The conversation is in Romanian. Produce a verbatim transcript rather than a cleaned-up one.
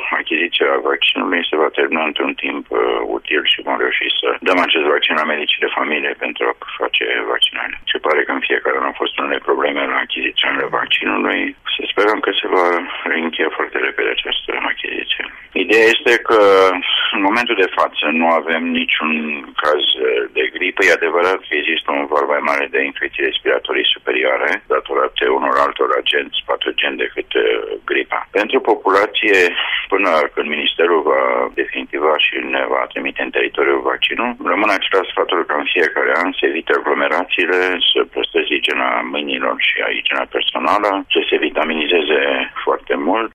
achiziția vaccinului se va termina într-un timp uh, util și vom reuși să dăm acest vaccin la medicii de familie pentru a face vaccinare. Se pare că în fiecare an au fost unele probleme la achiziționarea vaccinului. Să sperăm că se va reîncheia foarte repede această achiziție. Ideea este că în momentul de față nu avem niciun caz de gripă. E adevărat că există un număr mai mare de infecții respiratorii superioare datorate unor altor agenți patogeni decât gripa. Pentru populație, până când Ministerul va definitiva și ne va trimite în teritoriul vaccinul, rămâne același sfatul ca în fiecare an să evite aglomerațiile, să păstreze igiena mâinilor și a igiena personală, să se vitaminizeze foarte mult,